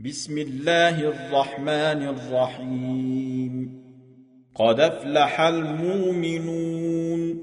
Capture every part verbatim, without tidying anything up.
بسم الله الرحمن الرحيم. قد أفلح المؤمنون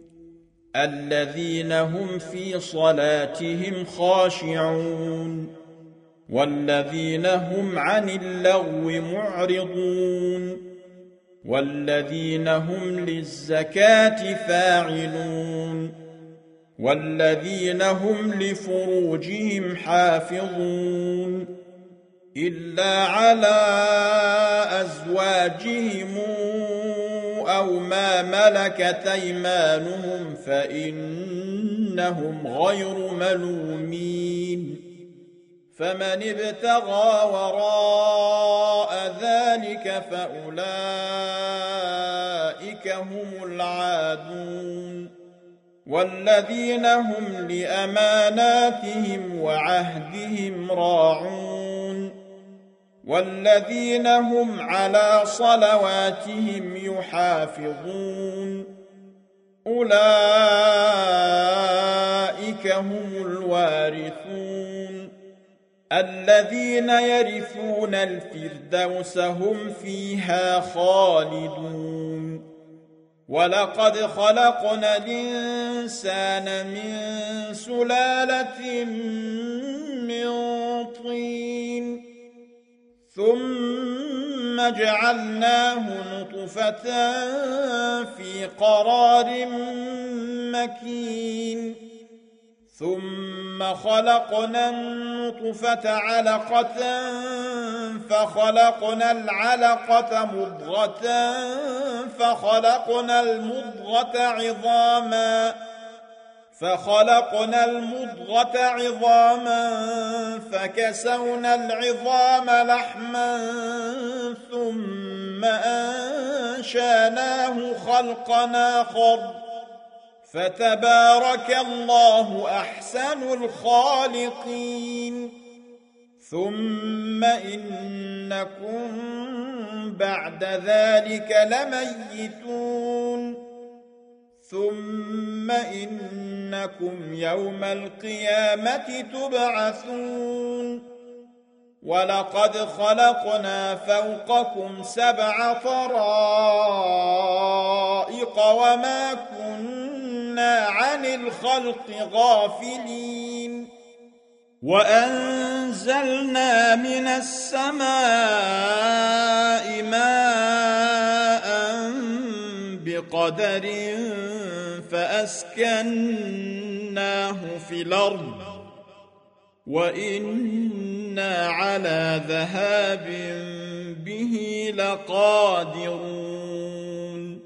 الذين هم في صلاتهم خاشعون والذين هم عن اللغو معرضون والذين هم للزكاة فاعلون والذين هم لفروجهم حافظون إلا على أزواجهم أو ما ملكت أيمانهم فإنهم غير ملومين. فمن ابتغى وراء ذلك فأولئك هم العادون والذين هم لأماناتهم وعهدهم راعون والذين هم على صلواتهم يحافظون أولئك هم الوارثون الذين يرثون الفردوس هم فيها خالدون. ولقد خلقنا الإنسان من سلالة من طين ثم جعلناه نطفة في قرار مكين ثم خلقنا النطفة علقة فخلقنا العلقة مضغة فخلقنا المضغة عظاما فخلقنا المضغة عظاما فكسونا العظام لحما ثم أنشأناه خلقا آخر فتبارك الله أحسن الخالقين. ثم إنكم بعد ذلك لميتون ثم إنكم يوم القيامة تبعثون. ولقد خلقنا فوقكم سبع طرائق وما كنا عن الخلق غافلين وأنزلنا من السماء ماء بقدر فأسكناه في الأرض وإنا على ذهاب به لقادرون.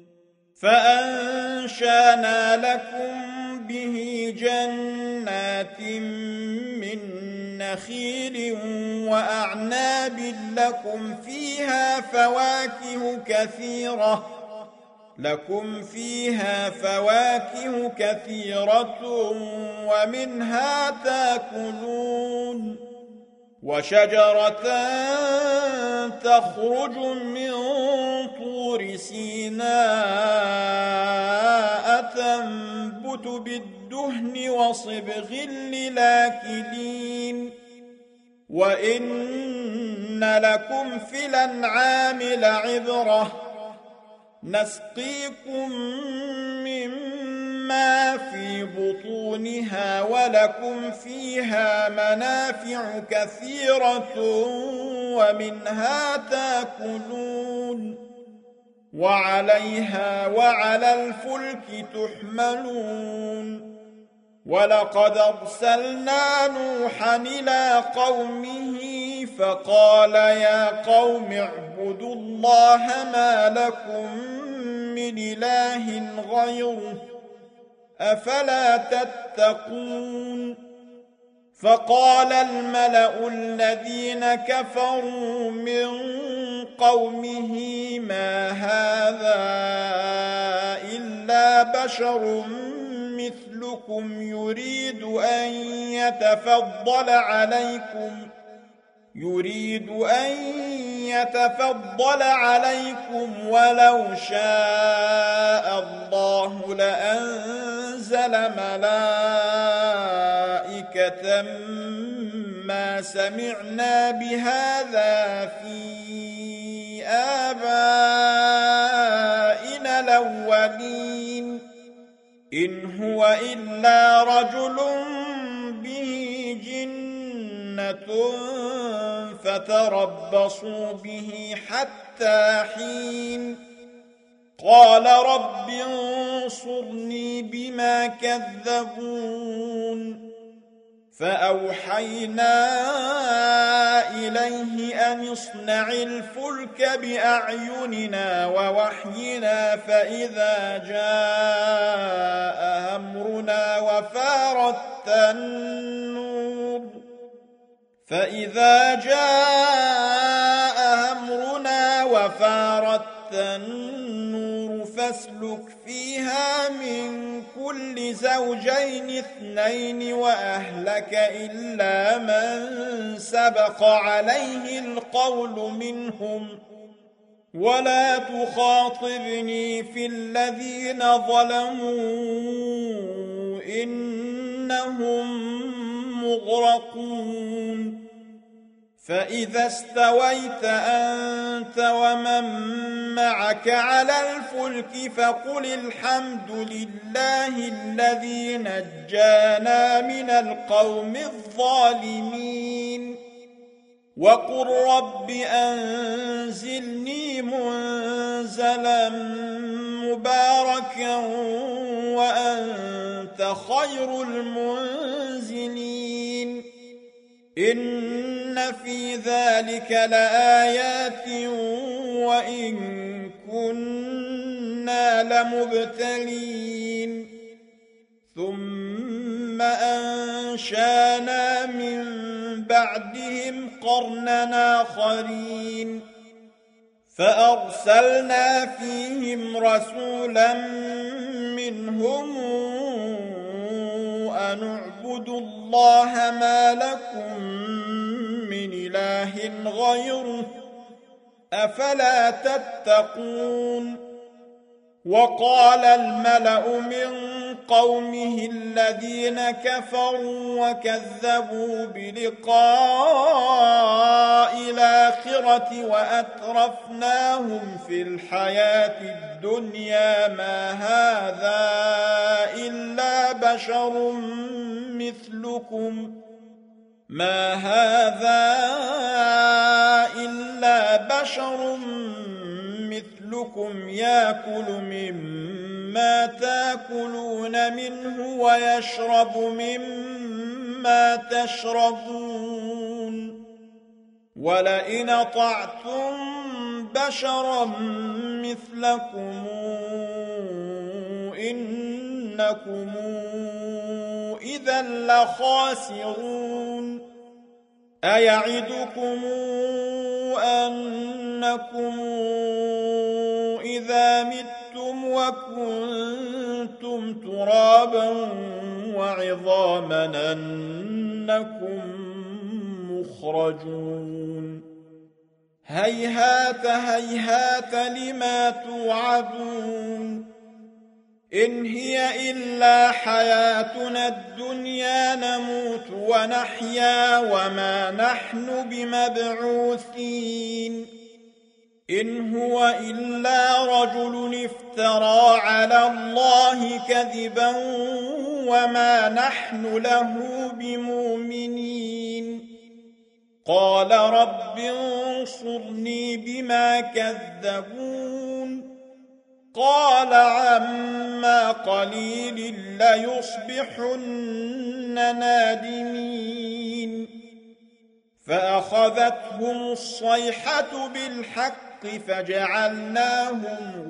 فأنشأنا لكم به جنات من نخيل وأعناب لكم فيها فواكه كثيرة لكم فيها فواكه كثيرة ومنها تأكلون وشجرة تخرج من طور سيناء تنبت بالدهن وصبغ للآكلين وإن لكم في الأنعام لعبرة نسقيكم مما في بطونها ولكم فيها منافع كثيرة ومنها تأكلون وعليها وعلى الفلك تحملون. ولقد أرسلنا نوحا إلى قومه فقال يا قوم اعبدوا الله ما لكم من إله غيره أفلا تتقون. فقال الملأ الذين كفروا من قومه ما هذا إلا بشر مثلكم يريد أن يتفضل عليكم يريد أن يتفضل عليكم ولو شاء الله لأنزل ملائكة ما سمعنا بهذا في آبائنا الأولين إن هو إلا رجل به جنة فتربصوا به حتى حين قال رب انصرني بما كذبون فأوحينا إليه أن اصنع الفلك بأعيننا ووحينا فإذا جاء أمرنا وفارت النور فإذا جاء أمرنا وفارت النور فاسلك فيها من كل زوجين اثنين وأهلك إلا من سبق عليه القول منهم ولا تخاطبني في الذين ظلموا إنهم مغرقون فإذا استويت أنت ومن معك على الفلك فقل الحمد لله الذي نجانا من القوم الظالمين وقل رب أنزلني منزلا مباركا وأنت خير المنزلين إن في ذلك لآيات وإن كنا لمبتلين ثم أنشانا من بعدهم قرننا آخرين فأرسلنا فيهم رسولا منهم أن اعبدوا الله ما لكم من إله غيره أفلا تتقون وقال الملأ من قومه الذين كفروا وكذبوا بلقاء الآخرة وأترفناهم في الحياة الدنيا ما هذا إلا بشر مثلكم ما هذا إلا بشر مثلكم يأكل مما تأكلون منه ويشرب مما تشربون ولئن أطعتم بشرا مثلكم إنكم إذا لخاسرون أيعدكم أنكم إذا متم وكنتم ترابا وعظاما أنكم مخرجون هيهات هيهات لما توعدون إن هي إلا حياتنا الدنيا نموت ونحيا وما نحن بمبعوثين إن هو إلا رجل افترى على الله كذبا وما نحن له بمؤمنين قال رب انصرني بما كذبون قال عما قليل ليصبحن نادمين فأخذتهم الصيحة بالحق فجعلناهم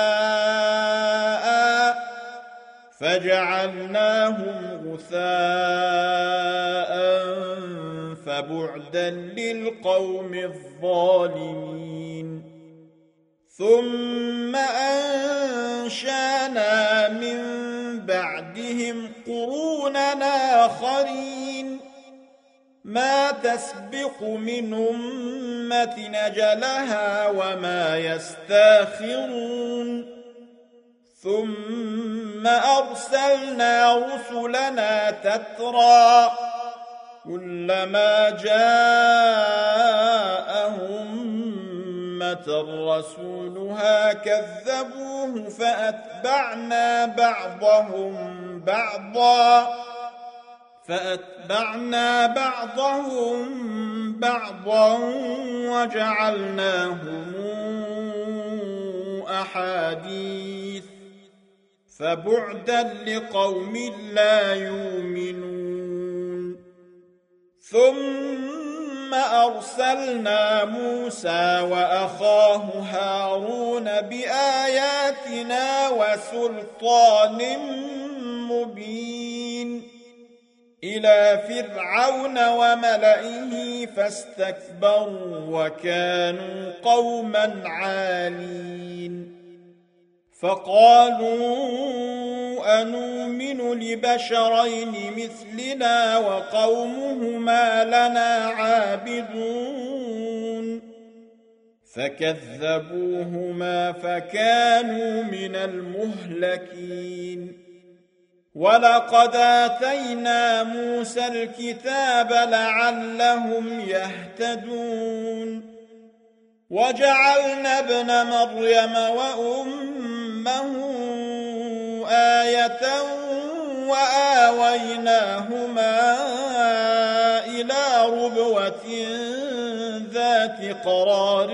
غثاء فجعلناهم غثاء فبعدا للقوم الظالمين ثم أنشانا من بعدهم قرونا آخرين ما تسبق من أمة نجلها وما يستاخرون ثم أرسلنا رسلنا تترى كلما جاءهم أمة رسولها كذبوه فأتبعنا بعضهم بعضا فأتبعنا بعضهم بعضا وجعلناهم أحاديث فبعدا لقوم لا يؤمنون. ثم أرسلنا موسى وأخاه هارون بآياتنا وسلطان مبين إلى فرعون وملئه فاستكبروا وكانوا قوما عالين. فقالوا أنؤمن لبشرين مثلنا وقومهما لنا عابدون فكذبوهما فكانوا من المهلكين. ولقد آتينا موسى الكتاب لعلهم يهتدون وجعلنا ابن مريم وأمه آية وآويناهما إلى ربوة ذات قرار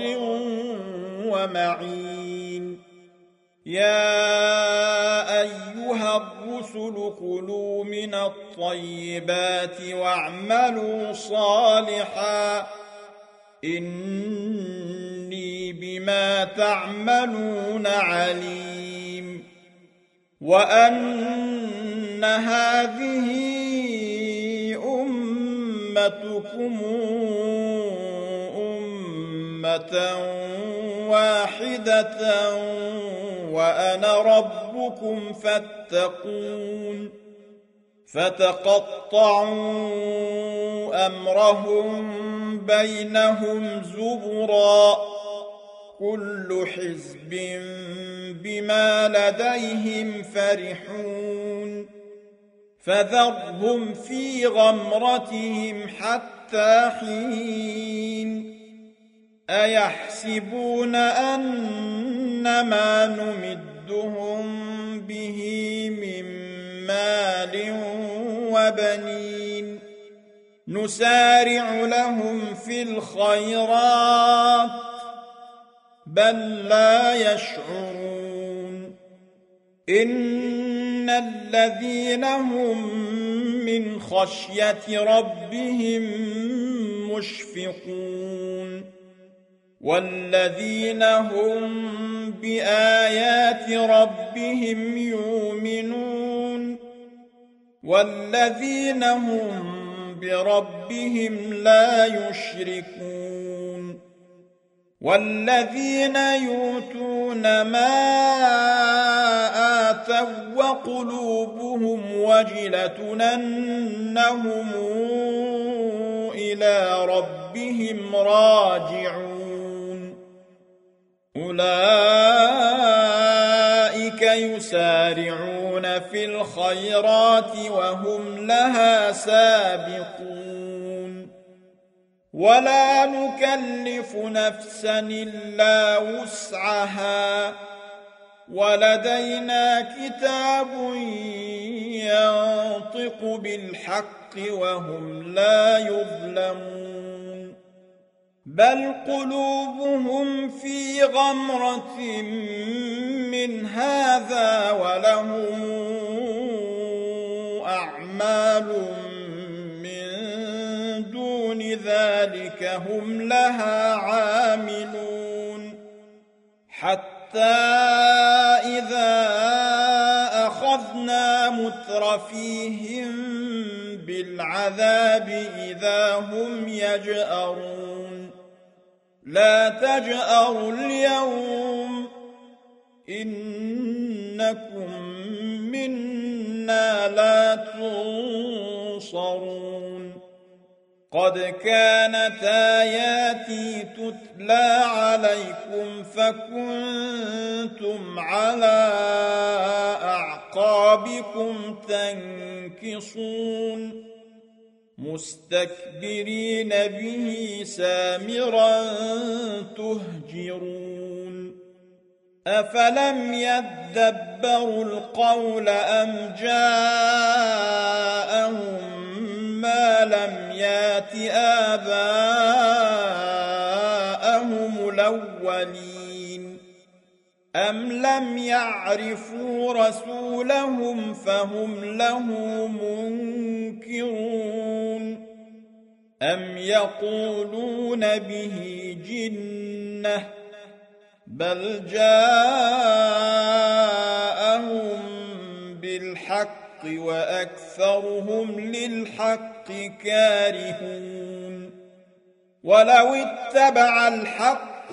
ومعين. يا أيها الرسل كلوا من الطيبات واعملوا صالحا إني بما تعملون عليم. وأن هذه أمتكم أمة واحدة وأنا ربكم فاتقون. فتقطعوا أمرهم بينهم زبرا كل حزب بما لديهم فرحون. فذرهم في غمرتهم حتى حين. أيحسبون أنما نمدهم به من مال وبنين نسارع لهم في الخيرات بل لا يشعرون. إن الذين هم من خشية ربهم مشفقون والذين هم بآيات ربهم يؤمنون والذين هم بربهم لا يشركون. والذين يؤتون ما آتوا وقلوبهم وجلة أنهم إلى ربهم راجعون أولئك يسارعون في الخيرات وهم لها سابقون. ولا نكلف نفسا إلا وسعها ولدينا كتاب ينطق بالحق وهم لا يظلمون. بل قلوبهم في غمرة من هذا ولهم أعمال من دون ذلك هم لها عاملون. حتى إذا أخذنا مترفيهم بالعذاب إذا هم يجأرون. لا تجأروا اليوم إنكم منا لا تنصرون. قد كانت آياتي تتلى عليكم فكنتم على أعقابكم تنكصون. مستكبرين به سامرا تهجرون أفلم يدبروا القول أم جاءهم ما لم يات آباءهم الأولين أم لم يعرفوا رسولهم فهم له منكرون أم يقولون به جنة بل جاءهم بالحق وأكثرهم للحق كارهون ولو اتبع الحق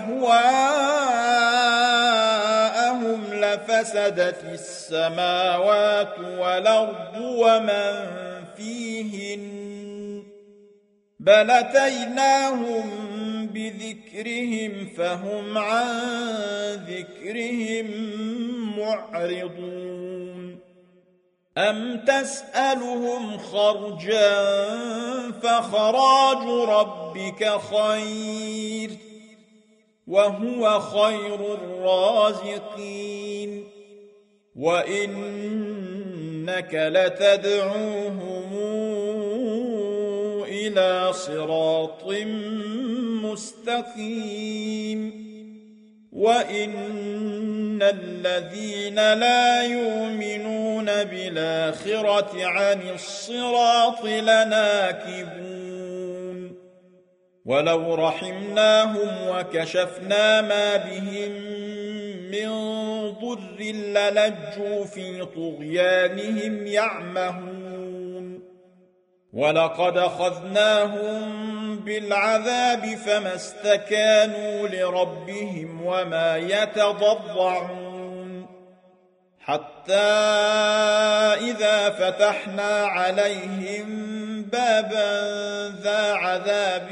أهواءهم لفسدت السماوات والأرض ومن فيهن بل أتيناهم بذكرهم فهم عن ذكرهم معرضون أم تسألهم خرجا فخراج ربك خير وهو خير الرازقين وإنك لتدعوهم إلى صراط مستقيم وإن الذين لا يؤمنون بالآخرة عن الصراط لناكبون ولو رحمناهم وكشفنا ما بهم من ضر للجوا في طغيانهم يعمهون ولقد أخذناهم بالعذاب فما استكانوا لربهم وما يتضرعون حتى إذا فتحنا عليهم بابا ذا عذاب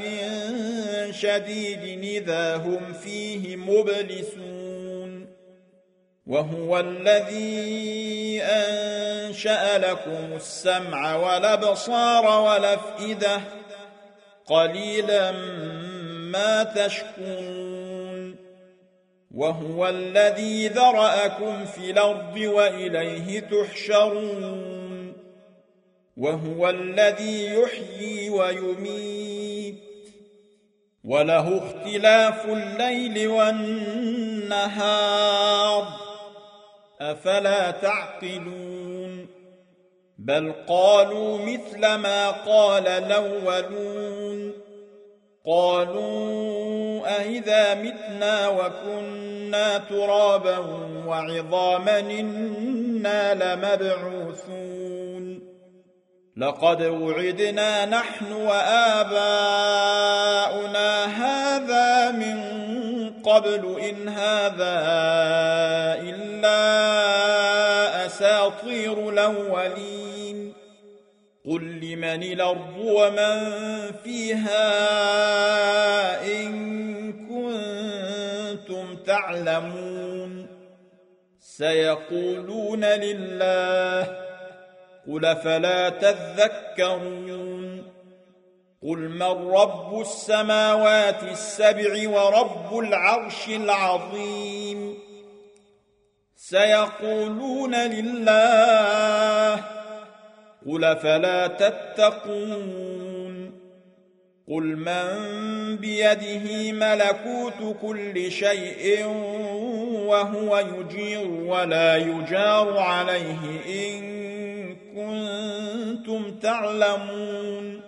شديد إذا هم فيه مبلسون وهو الذي أنشأ لكم السمع والأبصار والأفئدة قليلا ما تشكرون وهو الذي ذرأكم في الأرض وإليه تحشرون وهو الذي يحيي ويميت وله اختلاف الليل والنهار أفلا تعقلون بل قالوا مثل ما قال الأولون قالوا أإذا متنا وكنا ترابا وعظاما إنا لمبعوثون لقد وعدنا نحن وآباؤنا هذا من قبل إن هذا إلا أساطير الأولين قل لمن الأرض ومن فيها إن كنتم تعلمون سيقولون لله قل فلا تذكرون قل من رب السماوات السبع ورب العرش العظيم سيقولون لله قل فلا تتقون قل من بيده ملكوت كل شيء وهو يجير ولا يجار عليه إن كنتم تعلمون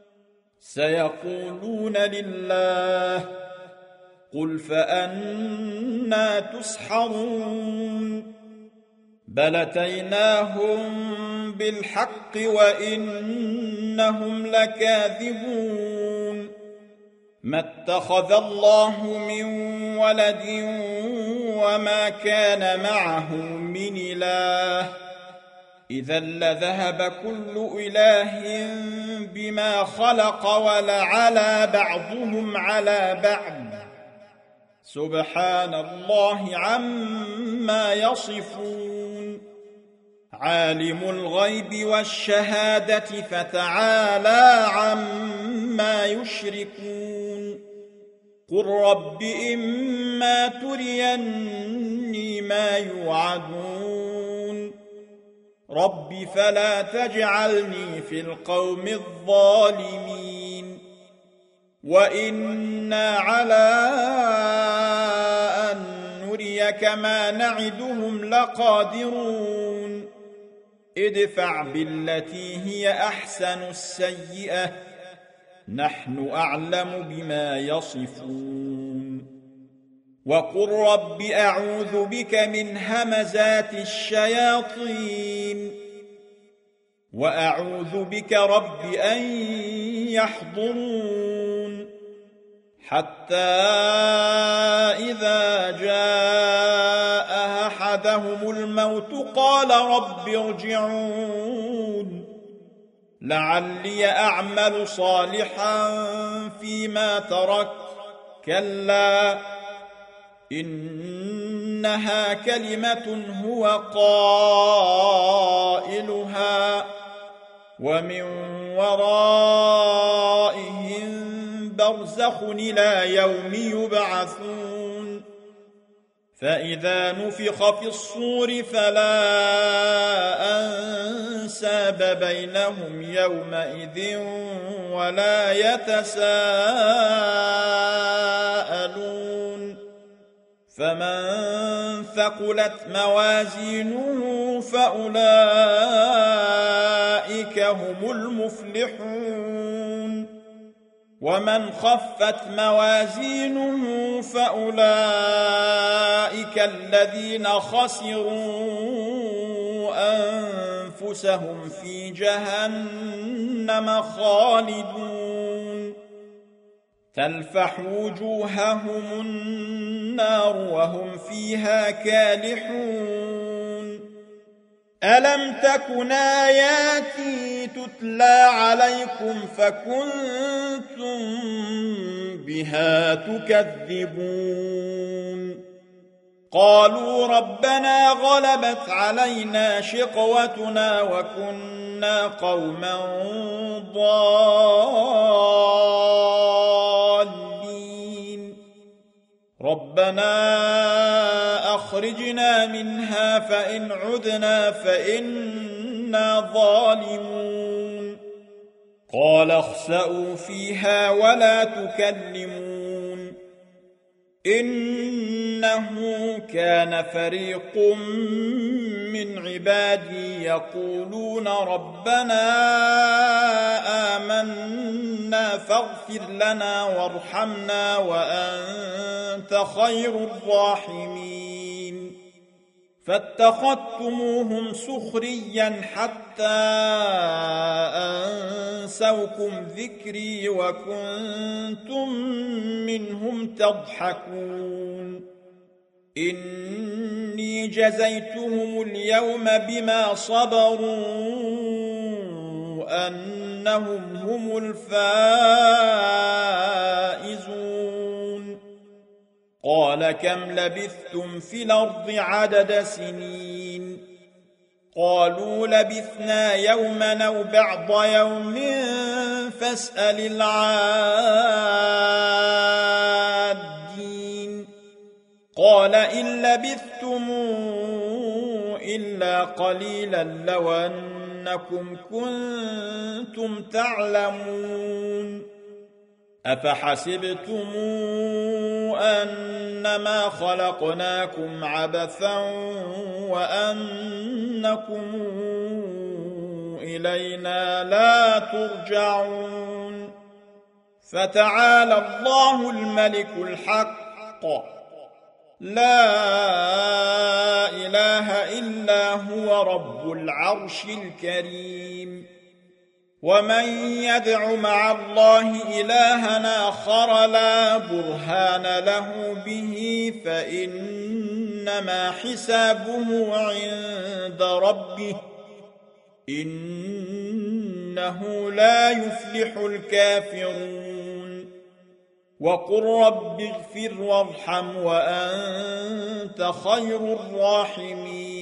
سيقولون لله قل فأنا تسحرون بل أتيناهم بالحق وإنهم لكاذبون ما اتخذ الله من ولد وما كان معه من إله إذا لذهب كل إله بما خلق ولعلى بعضهم على بعض سبحان الله عما يصفون عالم الغيب والشهادة فتعالى عما يشركون قل رب إما تريني ما يوعدون رب فلا تجعلني في القوم الظالمين وإنا على أن نريك ما نعدهم لقادرون ادفع بالتي هي أحسن السيئة نحن أعلم بما يصفون وقل رب أعوذ بك من همزات الشياطين وأعوذ بك رب أن يحضرون حتى إذا جاء أحدهم الموت قال رب ارجعون لعلي أعمل صالحا فيما تركت كلا إنها كلمة هو قائلها ومن ورائهم برزخ إلى يوم يبعثون فإذا نفخ في الصور فلا أنساب بينهم يومئذ ولا يتساءلون فمن ثقلت موازينه فأولئك هم المفلحون ومن خفت موازينه فأولئك الذين خسروا أنفسهم في جهنم خالدون تلفح وجوههم النار وهم فيها كالحون ألم تكن آياتي تتلى عليكم فكنتم بها تكذبون قالوا ربنا غلبت علينا شقوتنا وكنا قوما ضالين ربنا أخرجنا منها فإن عدنا فإنا ظالمون قال اخسئوا فيها ولا تكلمون إنه كان فريق من عبادي يقولون ربنا آمنا فاغفر لنا وارحمنا وأنت خير الراحمين فاتخذتموهم سخريا حتى أنسوكم ذكري وكنتم منهم تضحكون إني جزيتهم اليوم بما صبروا أنهم هم الفائزون قال كم لبثتم في الأرض عدد سنين قالوا لبثنا يوما أو بعض يوم فاسأل العادين قال إن لبثتم إلا قليلا لو أنكم كنتم تعلمون أفحسبتم أنما خلقناكم عبثا وأنكم إلينا لا ترجعون فتعالى الله الملك الحق لا إله إلا هو رب العرش الكريم ومن يدع مع الله إلها آخر لا برهان له به فإنما حسابه عند ربه إنه لا يفلح الكافرون وقل رب اغفر وارحم وأنت خير الراحمين